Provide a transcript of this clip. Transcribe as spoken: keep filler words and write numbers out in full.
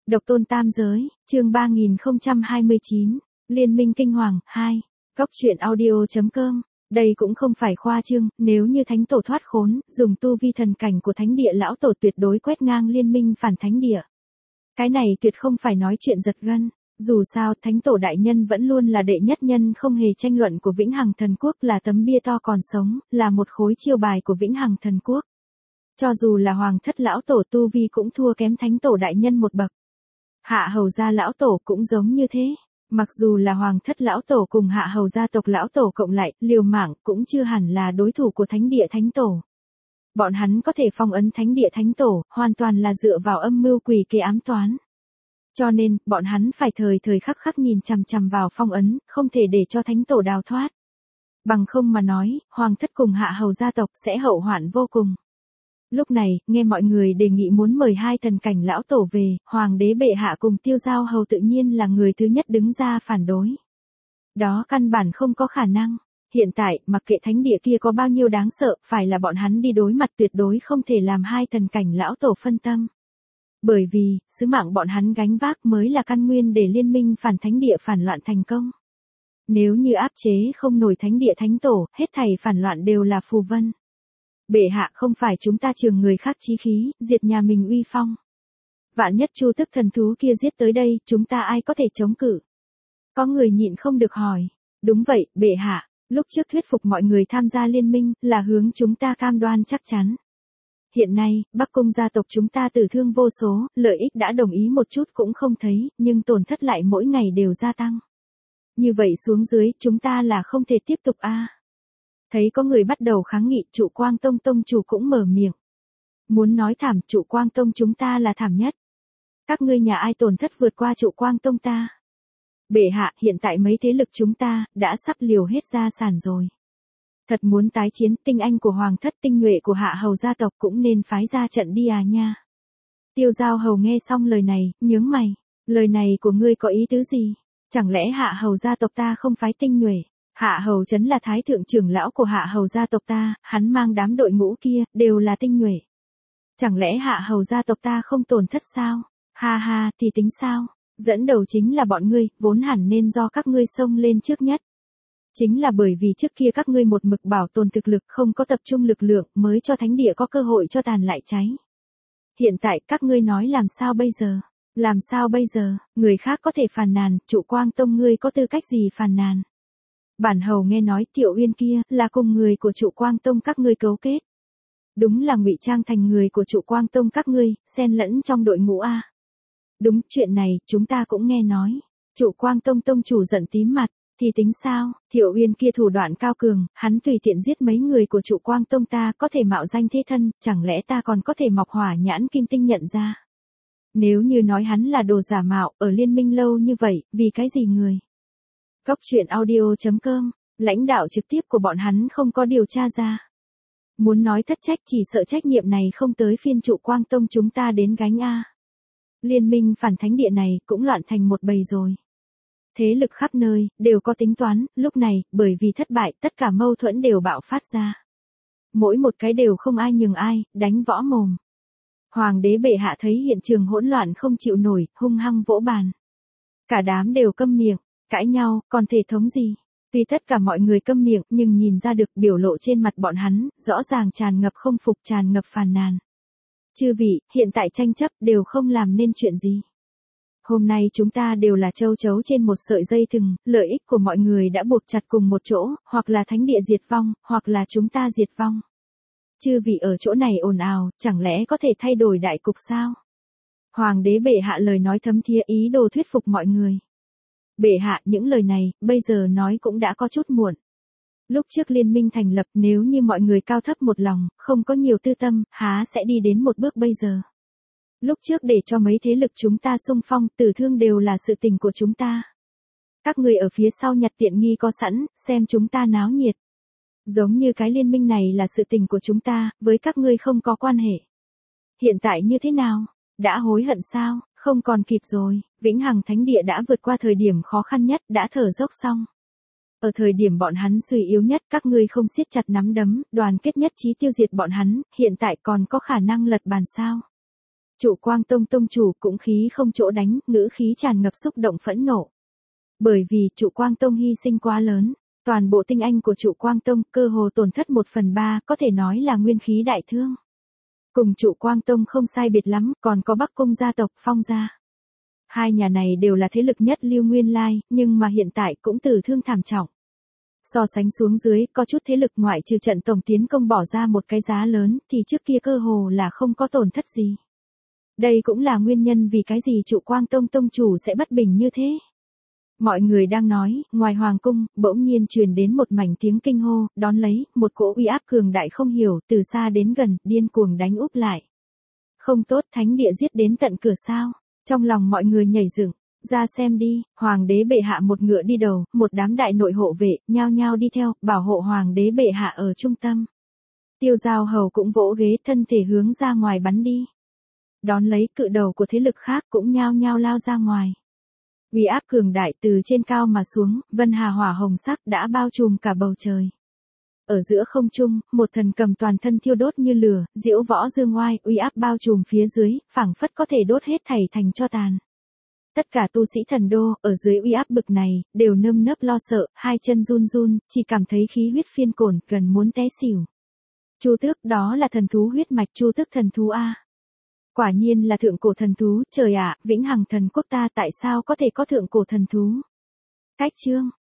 Độc tôn tam giới, chương ba nghìn không trăm hai mươi chín, Liên minh kinh hoàng, hai, Cóc truyện audio chấm com. Đây cũng không phải khoa trương, nếu như thánh tổ thoát khốn, dùng tu vi thần cảnh của thánh địa lão tổ tuyệt đối quét ngang liên minh phản thánh địa. Cái này tuyệt không phải nói chuyện giật gân, dù sao thánh tổ đại nhân vẫn luôn là đệ nhất nhân không hề tranh luận của Vĩnh Hằng Thần Quốc, là tấm bia to còn sống, là một khối chiêu bài của Vĩnh Hằng Thần Quốc. Cho dù là hoàng thất lão tổ tu vi cũng thua kém thánh tổ đại nhân một bậc. Hạ hầu gia lão tổ cũng giống như thế. Mặc dù là hoàng thất lão tổ cùng hạ hầu gia tộc lão tổ cộng lại, liều mạng cũng chưa hẳn là đối thủ của thánh địa thánh tổ. Bọn hắn có thể phong ấn thánh địa thánh tổ, hoàn toàn là dựa vào âm mưu quỷ kế ám toán. Cho nên, bọn hắn phải thời thời khắc khắc nhìn chằm chằm vào phong ấn, không thể để cho thánh tổ đào thoát. Bằng không mà nói, hoàng thất cùng hạ hầu gia tộc sẽ hậu hoạn vô cùng. Lúc này, nghe mọi người đề nghị muốn mời hai thần cảnh lão tổ về, hoàng đế bệ hạ cùng Tiêu Giao hầu tự nhiên là người thứ nhất đứng ra phản đối. Đó căn bản không có khả năng. Hiện tại, mặc kệ thánh địa kia có bao nhiêu đáng sợ, phải là bọn hắn đi đối mặt tuyệt đối không thể làm hai thần cảnh lão tổ phân tâm. Bởi vì, sứ mạng bọn hắn gánh vác mới là căn nguyên để liên minh phản thánh địa phản loạn thành công. Nếu như áp chế không nổi thánh địa thánh tổ, hết thảy phản loạn đều là phù vân. Bệ hạ không phải chúng ta trường người khác chí khí, diệt nhà mình uy phong. Vạn nhất Chu Tức thần thú kia giết tới đây, chúng ta ai có thể chống cự? Có người nhịn không được hỏi. Đúng vậy, bệ hạ, lúc trước thuyết phục mọi người tham gia liên minh, là hướng chúng ta cam đoan chắc chắn. Hiện nay, Bắc Cung gia tộc chúng ta tử thương vô số, lợi ích đã đồng ý một chút cũng không thấy, nhưng tổn thất lại mỗi ngày đều gia tăng. Như vậy xuống dưới, chúng ta là không thể tiếp tục a. À. Thấy có người bắt đầu kháng nghị, Trụ Quang Tông tông chủ cũng mở miệng. Muốn nói thảm, Trụ Quang Tông chúng ta là thảm nhất. Các ngươi nhà ai tổn thất vượt qua Trụ Quang Tông ta? Bệ hạ, hiện tại mấy thế lực chúng ta, đã sắp liều hết gia sản rồi. Thật muốn tái chiến, tinh anh của hoàng thất tinh nhuệ của hạ hầu gia tộc cũng nên phái ra trận đi à nha. Tiêu Giao hầu nghe xong lời này, nhướng mày. Lời này của ngươi có ý tứ gì? Chẳng lẽ hạ hầu gia tộc ta không phái tinh nhuệ? Hạ hầu trấn là thái thượng trưởng lão của hạ hầu gia tộc ta, hắn mang đám đội ngũ kia, đều là tinh nhuệ. Chẳng lẽ hạ hầu gia tộc ta không tổn thất sao? Ha ha, thì tính sao? Dẫn đầu chính là bọn ngươi, vốn hẳn nên do các ngươi xông lên trước nhất. Chính là bởi vì trước kia các ngươi một mực bảo tồn thực lực không có tập trung lực lượng mới cho thánh địa có cơ hội cho tàn lại cháy. Hiện tại các ngươi nói làm sao bây giờ? Làm sao bây giờ? Người khác có thể phàn nàn, Trụ Quang Tông ngươi có tư cách gì phàn nàn? Bản hầu nghe nói Tiểu Uyên kia là cùng người của Trụ Quang Tông các ngươi cấu kết. Đúng là ngụy trang thành người của Trụ Quang Tông các ngươi, xen lẫn trong đội ngũ a. Đúng, chuyện này chúng ta cũng nghe nói. Trụ Quang Tông tông chủ giận tím mặt, thì tính sao? Tiểu Uyên kia thủ đoạn cao cường, hắn tùy tiện giết mấy người của Trụ Quang Tông ta có thể mạo danh thế thân, chẳng lẽ ta còn có thể mọc hỏa nhãn kim tinh nhận ra? Nếu như nói hắn là đồ giả mạo, ở liên minh lâu như vậy, vì cái gì người? Cóc truyện audio chấm com, lãnh đạo trực tiếp của bọn hắn không có điều tra ra. Muốn nói thất trách chỉ sợ trách nhiệm này không tới phiên Trụ Quang Tông chúng ta đến gánh a. Liên minh phản thánh địa này cũng loạn thành một bầy rồi. Thế lực khắp nơi, đều có tính toán, lúc này, bởi vì thất bại, tất cả mâu thuẫn đều bạo phát ra. Mỗi một cái đều không ai nhường ai, đánh võ mồm. Hoàng đế bệ hạ thấy hiện trường hỗn loạn không chịu nổi, hung hăng vỗ bàn. Cả đám đều câm miệng, cãi nhau, còn thể thống gì? Tuy tất cả mọi người câm miệng, nhưng nhìn ra được biểu lộ trên mặt bọn hắn, rõ ràng tràn ngập không phục, tràn ngập phàn nàn. Chư vị, hiện tại tranh chấp đều không làm nên chuyện gì. Hôm nay chúng ta đều là châu chấu trên một sợi dây thừng, lợi ích của mọi người đã buộc chặt cùng một chỗ, hoặc là thánh địa diệt vong, hoặc là chúng ta diệt vong. Chư vị ở chỗ này ồn ào, chẳng lẽ có thể thay đổi đại cục sao? Hoàng đế bệ hạ lời nói thấm thía ý đồ thuyết phục mọi người. Bệ hạ, những lời này, bây giờ nói cũng đã có chút muộn. Lúc trước liên minh thành lập, nếu như mọi người cao thấp một lòng, không có nhiều tư tâm, há sẽ đi đến một bước bây giờ. Lúc trước để cho mấy thế lực chúng ta xung phong, tử thương đều là sự tình của chúng ta. Các người ở phía sau nhặt tiện nghi có sẵn, xem chúng ta náo nhiệt. Giống như cái liên minh này là sự tình của chúng ta, với các ngươi không có quan hệ. Hiện tại như thế nào? Đã hối hận sao? Không còn kịp rồi, Vĩnh Hằng Thánh Địa đã vượt qua thời điểm khó khăn nhất, đã thở dốc xong. Ở thời điểm bọn hắn suy yếu nhất, các ngươi không siết chặt nắm đấm, đoàn kết nhất trí tiêu diệt bọn hắn, hiện tại còn có khả năng lật bàn sao? Trụ Quang Tông tông chủ cũng khí không chỗ đánh, ngữ khí tràn ngập xúc động phẫn nộ. Bởi vì Trụ Quang Tông hy sinh quá lớn, toàn bộ tinh anh của Trụ Quang Tông cơ hồ tổn thất một phần ba, có thể nói là nguyên khí đại thương. Cùng Trụ Quang Tông không sai biệt lắm, còn có Bắc Cung gia tộc, Phong gia. Hai nhà này đều là thế lực nhất Lưu Nguyên Lai, nhưng mà hiện tại cũng tử thương thảm trọng. So sánh xuống dưới, có chút thế lực ngoại trừ trận tổng tiến công bỏ ra một cái giá lớn, thì trước kia cơ hồ là không có tổn thất gì. Đây cũng là nguyên nhân vì cái gì Trụ Quang Tông tông chủ sẽ bất bình như thế. Mọi người đang nói, ngoài hoàng cung, bỗng nhiên truyền đến một mảnh tiếng kinh hô, đón lấy, một cỗ uy áp cường đại không hiểu, từ xa đến gần, điên cuồng đánh úp lại. Không tốt, thánh địa giết đến tận cửa sao? Trong lòng mọi người nhảy dựng, ra xem đi, hoàng đế bệ hạ một ngựa đi đầu, một đám đại nội hộ vệ, nhao nhao đi theo, bảo hộ hoàng đế bệ hạ ở trung tâm. Tiêu Giao Hầu cũng vỗ ghế, thân thể hướng ra ngoài bắn đi. Đón lấy, cự đầu của thế lực khác cũng nhao nhao lao ra ngoài. Uy áp cường đại từ trên cao mà xuống, vân hà hỏa hồng sắc đã bao trùm cả bầu trời. Ở giữa không trung, một thần cầm toàn thân thiêu đốt như lửa, diễu võ dương oai, uy áp bao trùm phía dưới, phảng phất có thể đốt hết thảy thành tro tàn. Tất cả tu sĩ thần đô, ở dưới uy áp bực này, đều nơm nớp lo sợ, hai chân run run, chỉ cảm thấy khí huyết phiên cồn, gần muốn té xỉu. Chu Tước, đó là thần thú huyết mạch Chu Tước thần thú a. Quả nhiên là thượng cổ thần thú, trời ạ, vĩnh hằng thần quốc ta tại sao có thể có thượng cổ thần thú? Cách chương